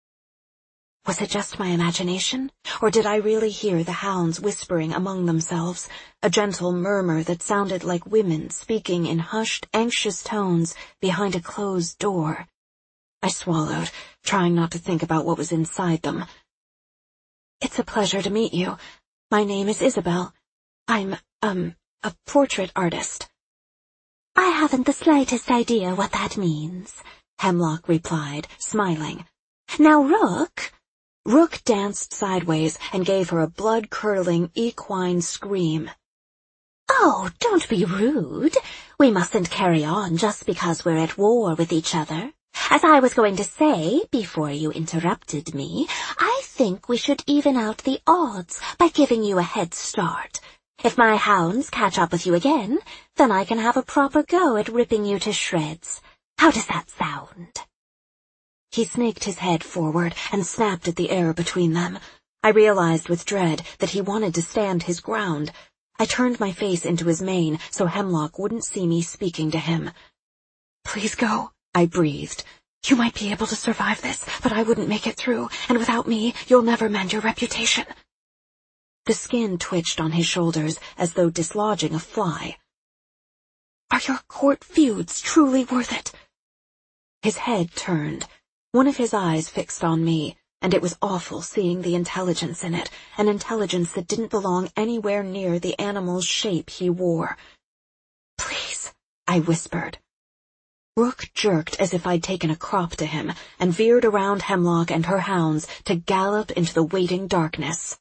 Was it just my imagination, or did I really hear the hounds whispering among themselves, a gentle murmur that sounded like women speaking in hushed, anxious tones behind a closed door? I swallowed, trying not to think about what was inside them. "It's a pleasure to meet you. My name is Isabel. I'm, a portrait artist." "I haven't the slightest idea what that means," Hemlock replied, smiling. "Now, Rook—" Rook danced sideways and gave her a blood-curdling equine scream. "Oh, don't be rude. We mustn't carry on just because we're at war with each other. As I was going to say, before you interrupted me, I think we should even out the odds by giving you a head start. If my hounds catch up with you again, then I can have a proper go at ripping you to shreds. How does that sound?" He snaked his head forward and snapped at the air between them. I realized with dread that he wanted to stand his ground. I turned my face into his mane so Hemlock wouldn't see me speaking to him. "Please go," I breathed. "You might be able to survive this, but I wouldn't make it through, and without me, you'll never mend your reputation." The skin twitched on his shoulders as though dislodging a fly. "Are your court feuds truly worth it?" His head turned. One of his eyes fixed on me, and it was awful seeing the intelligence in it, an intelligence that didn't belong anywhere near the animal's shape he wore. "Please," I whispered. Rook jerked as if I'd taken a crop to him, and veered around Hemlock and her hounds to gallop into the waiting darkness.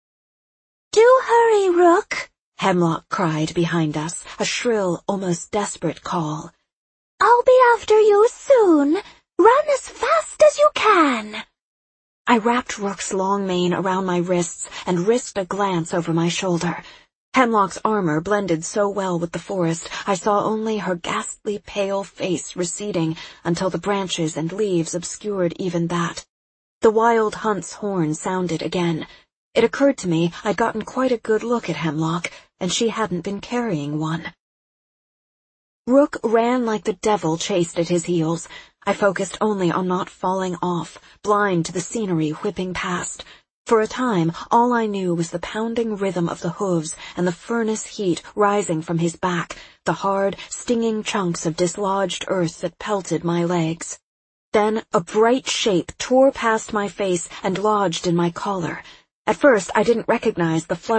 "Do hurry, Rook," Hemlock cried behind us, a shrill, almost desperate call. "I'll be after you soon. Run as fast as you can." I wrapped Rook's long mane around my wrists and risked a glance over my shoulder. Hemlock's armor blended so well with the forest, I saw only her ghastly pale face receding until the branches and leaves obscured even that. The wild hunt's horn sounded again. It occurred to me I'd gotten quite a good look at Hemlock, and she hadn't been carrying one. Rook ran like the devil chased at his heels. I focused only on not falling off, blind to the scenery whipping past. For a time, all I knew was the pounding rhythm of the hooves and the furnace heat rising from his back, the hard, stinging chunks of dislodged earth that pelted my legs. Then a bright shape tore past my face and lodged in my collar. At first, I didn't recognize the flutter